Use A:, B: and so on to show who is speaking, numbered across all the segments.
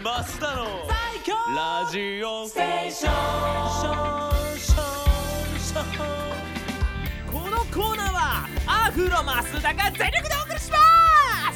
A: 増田の最強ラジオステーション。このコーナーはアフロ増田が全力でお送りします。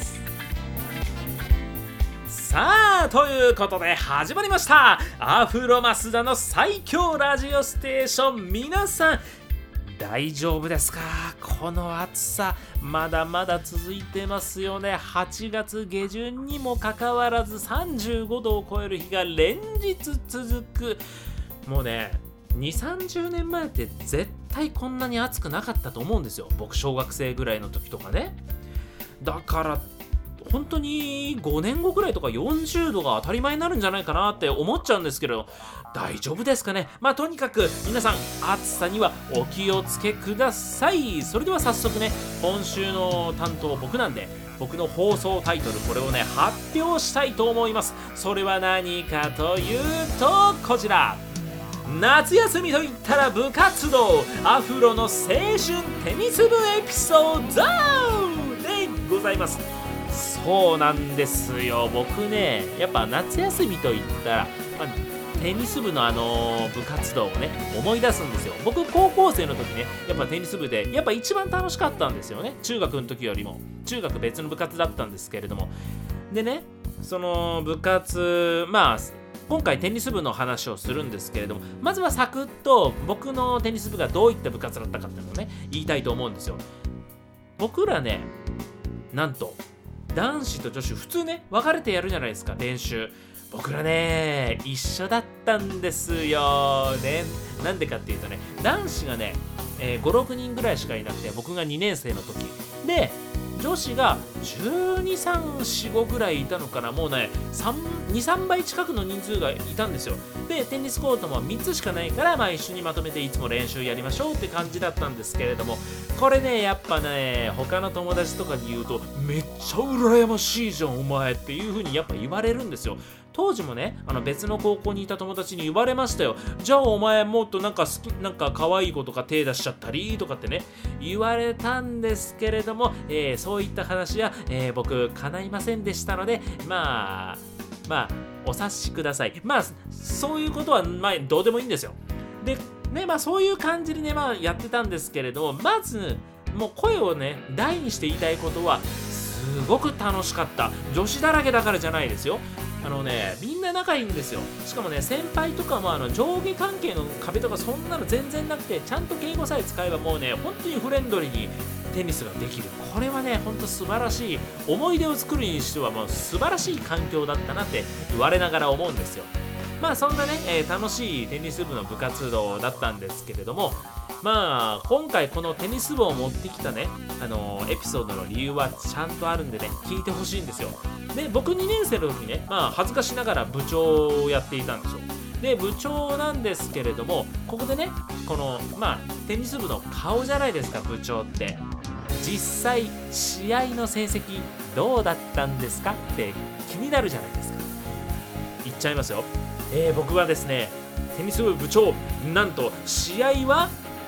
A: さあということで始まりましたアフロ増田の最強ラジオステーション。皆さん大丈夫ですか？この暑さまだまだ続いてますよね。8月下旬にもかかわらず35度を超える日が連日続く。もうね2、30年前って絶対こんなに暑くなかったと思うんですよ。僕小学生ぐらいの時とかね。だから本当に5年後くらいとか40度が当たり前になるんじゃないかなって思っちゃうんですけど、大丈夫ですかね。とにかく皆さん暑さにはお気をつけください。それでは早速ね、今週の担当僕なんで、僕の放送タイトルこれをね発表したいと思います。それは何かというとこちら、夏休みといったら部活動、アフロの青春テニス部エピソードでございます。そうなんですよ。僕ねやっぱ夏休みといったら、テニス部の部活動をね思い出すんですよ。僕高校生の時ねやっぱテニス部でやっぱ一番楽しかったんですよね。中学の時よりも。中学別の部活だったんですけれども、でねその部活今回テニス部の話をするんですけれども、まずはサクッと僕のテニス部がどういった部活だったかっていうのをね言いたいと思うんですよ。僕らねなんと男子と女子普通ね分かれてやるじゃないですか、練習。僕らね一緒だったんですよね。なんでかっていうとね、男子がね、5、6人ぐらいしかいなくて、僕が2年生の時で女子が12、3、4、5ぐらいいたのかな。もうね2、3倍近くの人数がいたんですよ。でテニスコートも3つしかないから、一緒にまとめていつも練習やりましょうって感じだったんですけれども、これねやっぱね他の友達とかに言うと、めっちゃ羨ましいじゃんお前っていう風にやっぱ言われるんですよ。当時もね別の高校にいた友達に言われましたよ。じゃあお前もっとなんか可愛い子とか手出しちゃったりとかってね言われたんですけれども、そういった話は、僕叶いませんでしたので、お察しください。そういうことはどうでもいいんですよ。でねそういう感じでねやってたんですけれども、まずもう声をね大にして言いたいことは、すごく楽しかった。女子だらけだからじゃないですよ。みんな仲いいんですよ。しかもね先輩とかも上下関係の壁とかそんなの全然なくて、ちゃんと敬語さえ使えばもうね本当にフレンドリーにテニスができる。これはね本当素晴らしい思い出を作るにしてはもう素晴らしい環境だったなって言われながら思うんですよ。そんなね、楽しいテニス部の部活動だったんですけれども、今回このテニス部を持ってきたねエピソードの理由はちゃんとあるんでね聞いてほしいんですよ。で僕2年生の時ね恥ずかしながら部長をやっていたんですよ。で部長なんですけれども、ここでねこのテニス部の顔じゃないですか部長って。実際試合の成績どうだったんですかって気になるじゃないですか。言っちゃいますよ。僕はですねテニス部部長、なんと試合は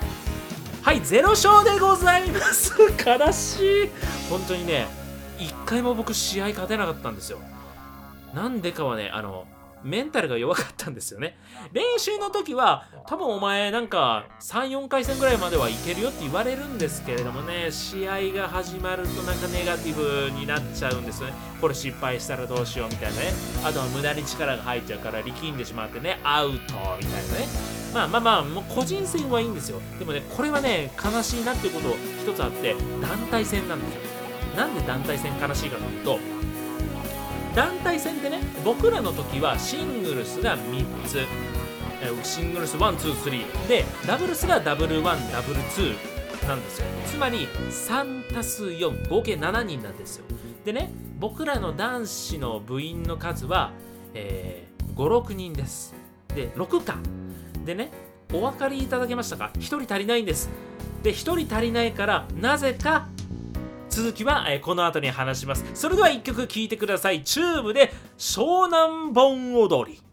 A: 0勝でございます。悲しい。本当にね1回も僕試合勝てなかったんですよ。なんでかはねメンタルが弱かったんですよね。練習の時は多分お前3、4回戦ぐらいまではいけるよって言われるんですけれどもね、試合が始まるとネガティブになっちゃうんですよね。これ失敗したらどうしようみたいなね。あとは無駄に力が入っちゃうから力んでしまってねアウトみたいなね。もう個人戦はいいんですよ。でもねこれはね悲しいなっていうこと一つあって、団体戦なんですよ。なんで団体戦悲しいかというと、団体戦ってね僕らの時はシングルスが3つ、シングルス1、2、3でダブルスがダブル1、ダブル2なんですよ。つまり3足す4合計7人なんですよ。でね僕らの男子の部員の数は、5、6人です。で6かでね、お分かりいただけましたか？1人足りないんです。で1人足りないからなぜか続きは、この後に話します。それでは1曲聴いてください。チューブで湘南盆踊り。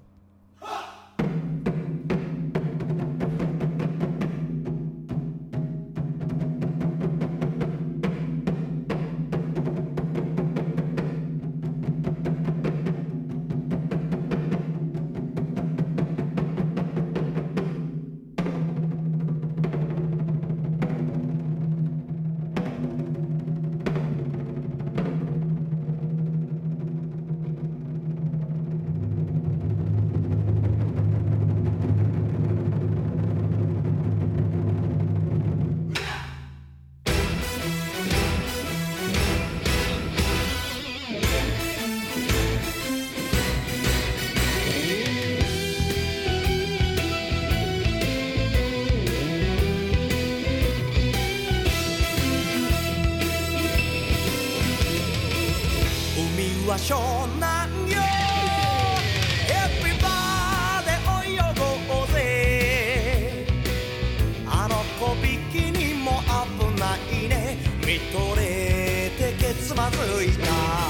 B: は湘南よエビバーで泳ごうぜあの子ビキニも危ないね見とれてけつまずいた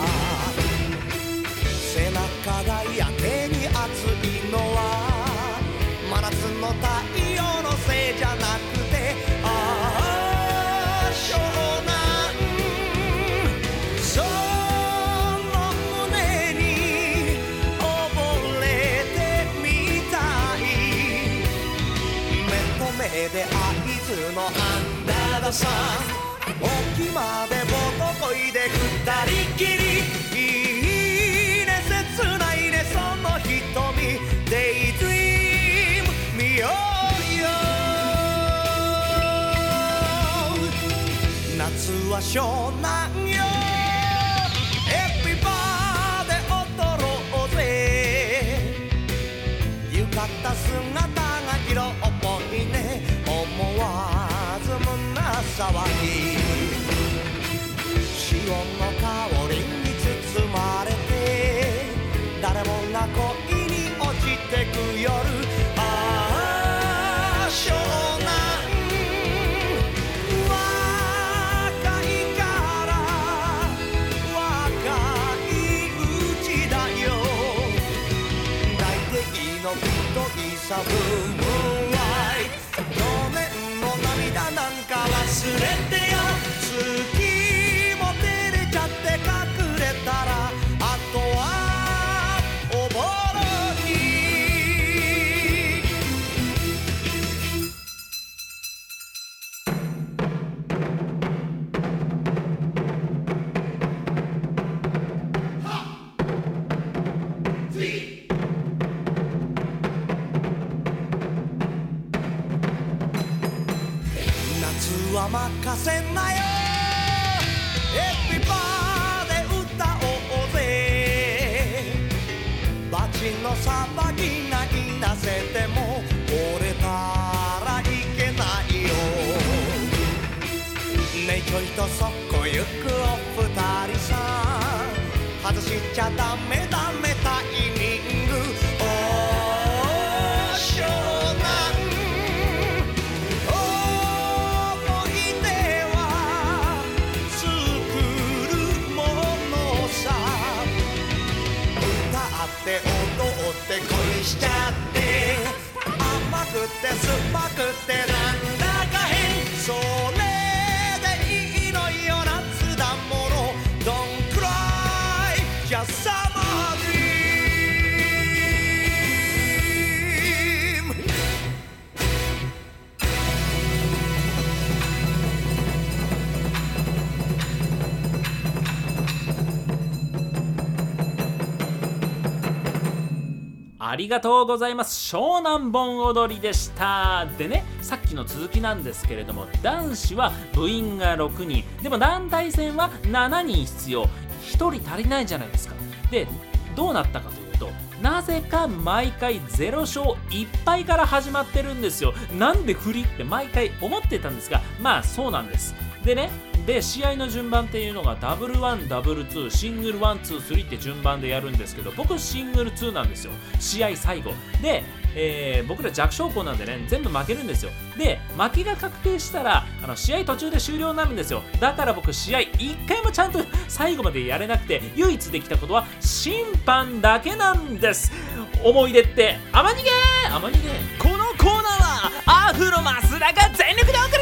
B: 背中がやけに熱いのは真夏の太陽のせいじゃなくて湘南その胸に溺れてみたい目と目で会津のアンダーダサン沖までボートこいで二人きりいいね切ないねその瞳デイドリーム見ようよ夏は湘南よエビバーで踊ろうぜ浴衣姿が色っぽいね思わず胸騒ぎ潮の香りに包まれて誰もが恋に落ちてく夜湘南若いから若いうちだよ大敵の太いさブームライト去年の涙なんか忘れてよ月も照れちゃって隠れたらあとはおぼろに夏は任せなよエビバーで歌おうぜバチのさばきがいなせても折れたらいけないよねえちょいとそこ行くお二人さん外しちゃダメダメタイミング湘南思い出は作るものさ歌って踊って恋しちゃって甘くて酸っぱくてなんだか変それでいいのよ夏だもの Don't cry just summer dream
A: ありがとうございます。湘南盆踊りでした。でね、さっきの続きなんですけれども、男子は部員が6人でも団体戦は7人必要、1人足りないじゃないですか。でどうなったかというと、なぜか毎回0勝1敗から始まってるんですよ。なんで不利って毎回思ってたんですが、まあそうなんです。でね、試合の順番っていうのがダブル1、ダブル2、シングル1、2、3って順番でやるんですけど、僕シングル2なんですよ、試合最後で。僕ら弱小校なんでね、全部負けるんですよ。で負けが確定したら試合途中で終了になるんですよ。だから僕試合1回もちゃんと最後までやれなくて、唯一できたことは審判だけなんです。思い出って天逃げ。このコーナーはアフロ増田が全力で送る